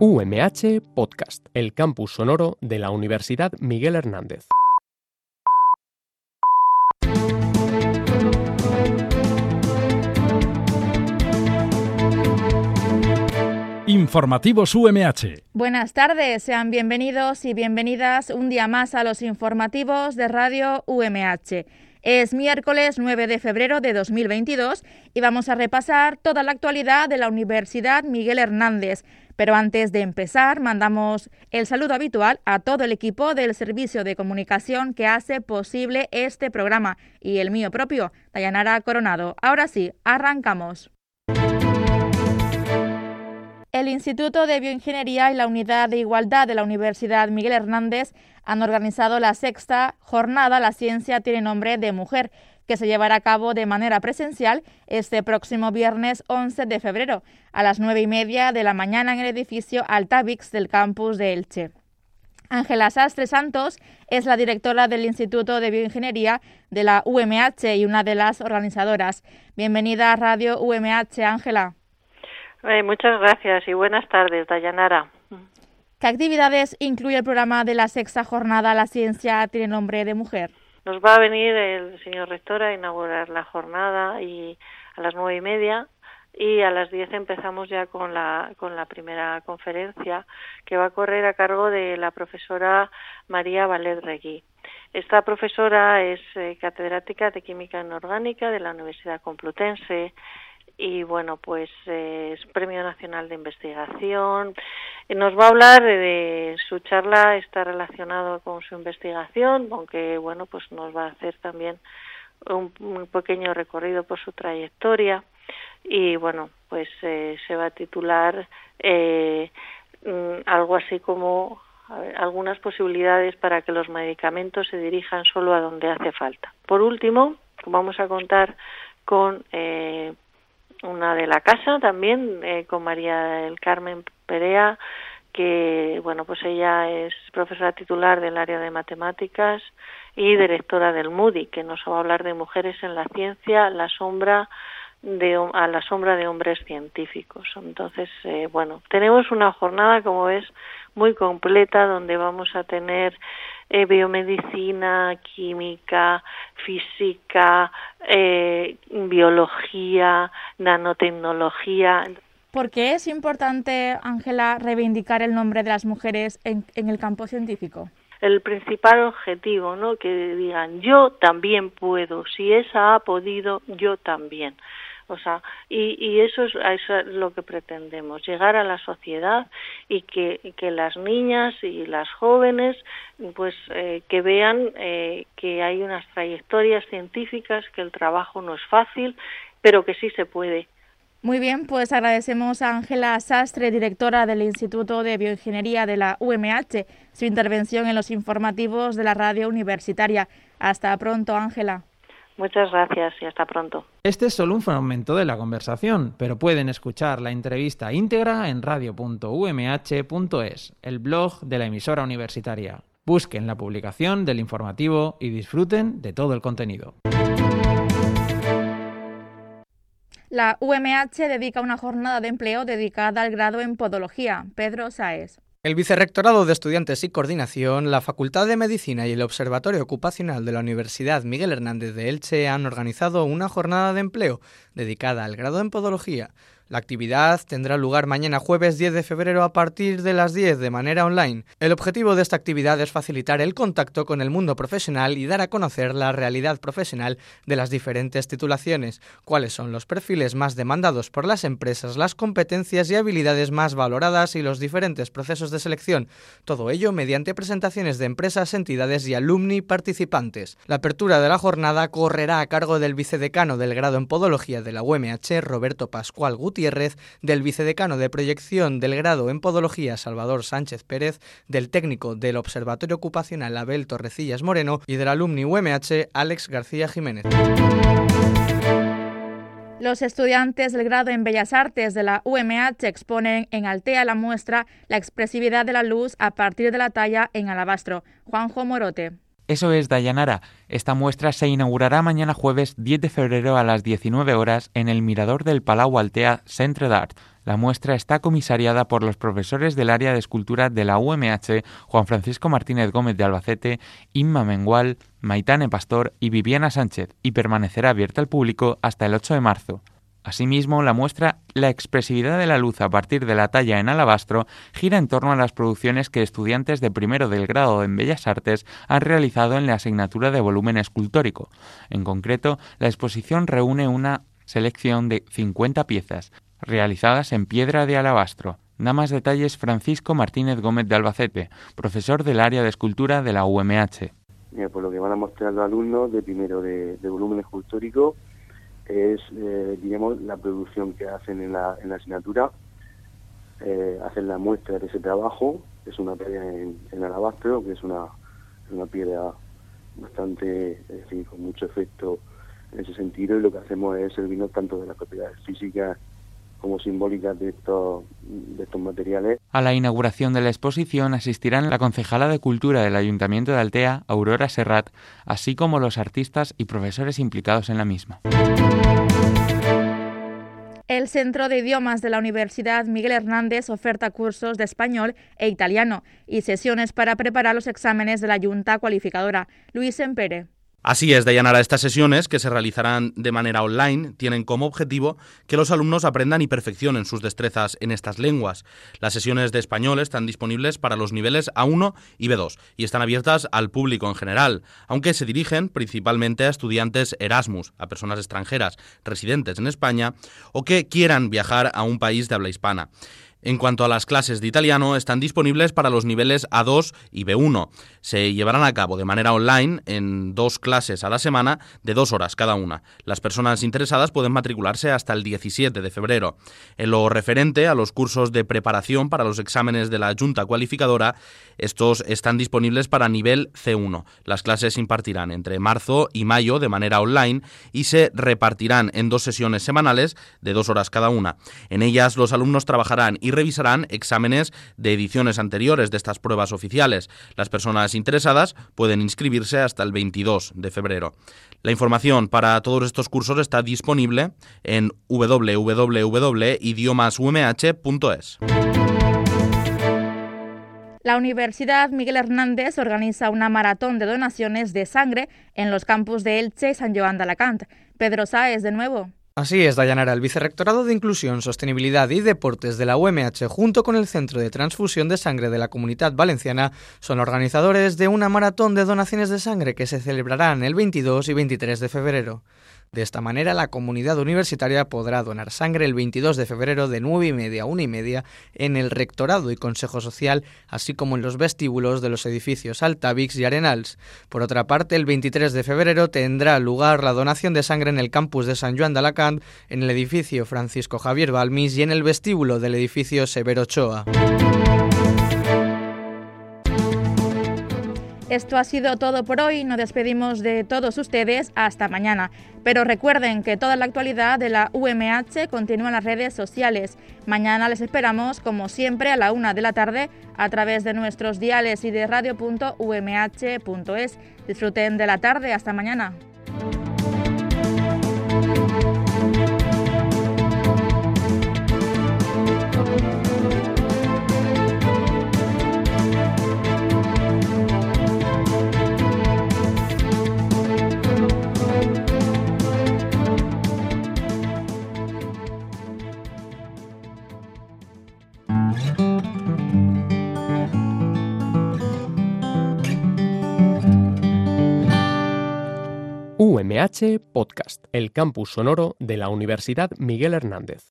UMH Podcast, el campus sonoro de la Universidad Miguel Hernández. Informativos UMH. Buenas tardes, sean bienvenidos y bienvenidas un día más a los informativos de Radio UMH. Es miércoles 9 de febrero de 2022 y vamos a repasar toda la actualidad de la Universidad Miguel Hernández. Pero antes de empezar, mandamos el saludo habitual a todo el equipo del servicio de comunicación que hace posible este programa y el mío propio, Dayanara Coronado. Ahora sí, arrancamos. El Instituto de Bioingeniería y la Unidad de Igualdad de la Universidad Miguel Hernández han organizado la sexta jornada La Ciencia tiene nombre de mujer, que se llevará a cabo de manera presencial este próximo viernes 11 de febrero a las 9:30 de la mañana en el edificio Altavix del campus de Elche. Ángela Sastre Santos es la directora del Instituto de Bioingeniería de la UMH y una de las organizadoras. Bienvenida a Radio UMH, Ángela. Muchas gracias y buenas tardes, Dayanara. ¿Qué actividades incluye el programa de la sexta jornada La Ciencia tiene nombre de mujer? Nos va a venir el señor rector a inaugurar la jornada y a las 9:30 y a las 10 empezamos ya con la primera conferencia que va a correr a cargo de la profesora María Valet Regui. Esta profesora es catedrática de Química Inorgánica de la Universidad Complutense. Y bueno, pues es Premio Nacional de Investigación. Nos va a hablar de su charla, está relacionado con su investigación, aunque bueno, pues nos va a hacer también un pequeño recorrido por su trayectoria. Y bueno, pues se va a titular algo así como algunas posibilidades para que los medicamentos se dirijan solo a donde hace falta. Por último, vamos a contar con una de la casa también, con María del Carmen Perea, que bueno, pues ella es profesora titular del área de matemáticas y directora del MUDI, que nos va a hablar de mujeres en la ciencia, a la sombra de hombres científicos. Entonces, bueno, tenemos una jornada, como ves, muy completa, donde vamos a tener biomedicina, química, física, biología, nanotecnología. ¿Por qué es importante, Ángela, reivindicar el nombre de las mujeres en el campo científico? El principal objetivo, ¿no? Que digan, yo también puedo, si esa ha podido, yo también. O sea, y eso es lo que pretendemos, llegar a la sociedad y que las niñas y las jóvenes pues que vean que hay unas trayectorias científicas, que el trabajo no es fácil, pero que sí se puede. Muy bien, pues agradecemos a Ángela Sastre, directora del Instituto de Bioingeniería de la UMH, su intervención en los informativos de la radio universitaria. Hasta pronto, Ángela. Muchas gracias y hasta pronto. Este es solo un fragmento de la conversación, pero pueden escuchar la entrevista íntegra en radio.umh.es, el blog de la emisora universitaria. Busquen la publicación del informativo y disfruten de todo el contenido. La UMH dedica una jornada de empleo dedicada al grado en Podología. Pedro Sáez. El Vicerrectorado de Estudiantes y Coordinación, la Facultad de Medicina y el Observatorio Ocupacional de la Universidad Miguel Hernández de Elche han organizado una jornada de empleo dedicada al grado en Podología. La actividad tendrá lugar mañana jueves 10 de febrero a partir de las 10 de manera online. El objetivo de esta actividad es facilitar el contacto con el mundo profesional y dar a conocer la realidad profesional de las diferentes titulaciones, cuáles son los perfiles más demandados por las empresas, las competencias y habilidades más valoradas y los diferentes procesos de selección. Todo ello mediante presentaciones de empresas, entidades y alumni participantes. La apertura de la jornada correrá a cargo del vicedecano del grado en Podología de la UMH, Roberto Pascual Gutiérrez, del vicedecano de proyección del grado en Podología, Salvador Sánchez Pérez, del técnico del Observatorio Ocupacional, Abel Torrecillas Moreno, y del alumni UMH, Alex García Jiménez. Los estudiantes del grado en Bellas Artes de la UMH exponen en Altea la muestra La expresividad de la luz a partir de la talla en alabastro. Juanjo Morote. Eso es, Dayanara. Esta muestra se inaugurará mañana jueves 10 de febrero a las 19 horas en el mirador del Palau Altea Centre d'Art. La muestra está comisariada por los profesores del área de escultura de la UMH, Juan Francisco Martínez Gómez de Albacete, Inma Mengual, Maitane Pastor y Viviana Sánchez, y permanecerá abierta al público hasta el 8 de marzo. Asimismo, la muestra La expresividad de la luz a partir de la talla en alabastro gira en torno a las producciones que estudiantes de primero del grado en Bellas Artes han realizado en la asignatura de volumen escultórico. En concreto, la exposición reúne una selección de 50 piezas, realizadas en piedra de alabastro. Da más detalles Francisco Martínez Gómez de Albacete, profesor del área de escultura de la UMH. Mira, pues lo que van a mostrar los alumnos de primero de volumen escultórico es, digamos, la producción que hacen en la asignatura. Hacen la muestra de ese trabajo, es una piedra en alabastro, que es una piedra bastante, es decir, con mucho efecto en ese sentido, y lo que hacemos es servirnos tanto de las propiedades físicas como simbólicas de estos materiales. A la inauguración de la exposición asistirán la concejala de Cultura del Ayuntamiento de Altea, Aurora Serrat, así como los artistas y profesores implicados en la misma. El Centro de Idiomas de la Universidad Miguel Hernández oferta cursos de español e italiano y sesiones para preparar los exámenes de la Junta Cualificadora. Luis Empere. Así es, Dayanara, estas sesiones, que se realizarán de manera online, tienen como objetivo que los alumnos aprendan y perfeccionen sus destrezas en estas lenguas. Las sesiones de español están disponibles para los niveles A1 y B2 y están abiertas al público en general, aunque se dirigen principalmente a estudiantes Erasmus, a personas extranjeras residentes en España o que quieran viajar a un país de habla hispana. En cuanto a las clases de italiano, están disponibles para los niveles A2 y B1. Se llevarán a cabo de manera online en 2 clases a la semana de 2 horas cada una. Las personas interesadas pueden matricularse hasta el 17 de febrero. En lo referente a los cursos de preparación para los exámenes de la Junta Cualificadora, estos están disponibles para nivel C1. Las clases se impartirán entre marzo y mayo de manera online y se repartirán en 2 sesiones semanales de 2 horas cada una. En ellas los alumnos trabajarán y revisarán exámenes de ediciones anteriores de estas pruebas oficiales. Las personas interesadas pueden inscribirse hasta el 22 de febrero. La información para todos estos cursos está disponible en www.idiomasumh.es. La Universidad Miguel Hernández organiza una maratón de donaciones de sangre en los campus de Elche y San Joan de Alacant. Pedro Sáez, de nuevo. Así es, Dayanara. El Vicerrectorado de Inclusión, Sostenibilidad y Deportes de la UMH, junto con el Centro de Transfusión de Sangre de la Comunidad Valenciana, son organizadores de una maratón de donaciones de sangre que se celebrarán el 22 y 23 de febrero. De esta manera, la comunidad universitaria podrá donar sangre el 22 de febrero de 9:30 a 1:30 en el Rectorado y Consejo Social, así como en los vestíbulos de los edificios Altavix y Arenals. Por otra parte, el 23 de febrero tendrá lugar la donación de sangre en el campus de Sant Joan de Alacant, en el edificio Francisco Javier Balmis y en el vestíbulo del edificio Severo Ochoa. Esto ha sido todo por hoy. Nos despedimos de todos ustedes hasta mañana. Pero recuerden que toda la actualidad de la UMH continúa en las redes sociales. Mañana les esperamos, como siempre, a la 1 de la tarde a través de nuestros diales y de radio.umh.es. Disfruten de la tarde. Hasta mañana. UMH Podcast, el campus sonoro de la Universidad Miguel Hernández.